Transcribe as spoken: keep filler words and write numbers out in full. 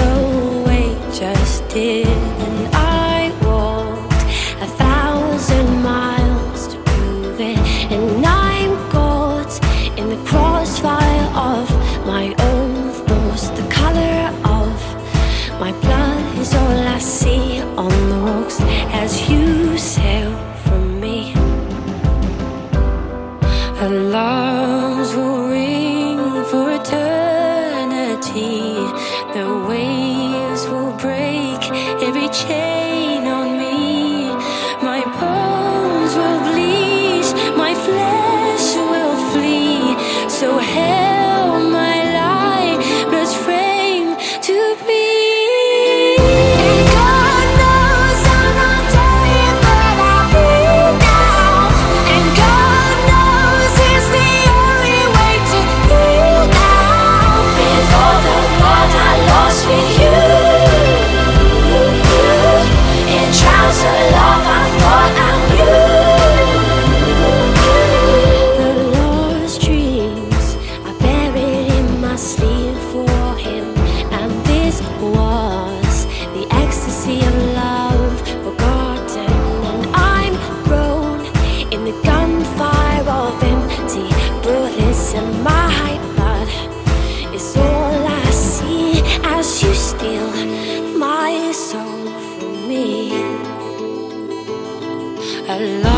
the way just did. And I walked a thousand miles to prove it. And I'm caught in the crossfire of my own thoughts. The color of my blood is all I see on the rocks as you sail from me. Alarms will ring for eternity. The waves will break every chain on me. My bones will bleach, my flesh will flee. So held my lifeless frame to be. And my blood is all I see as you steal my soul from me. I love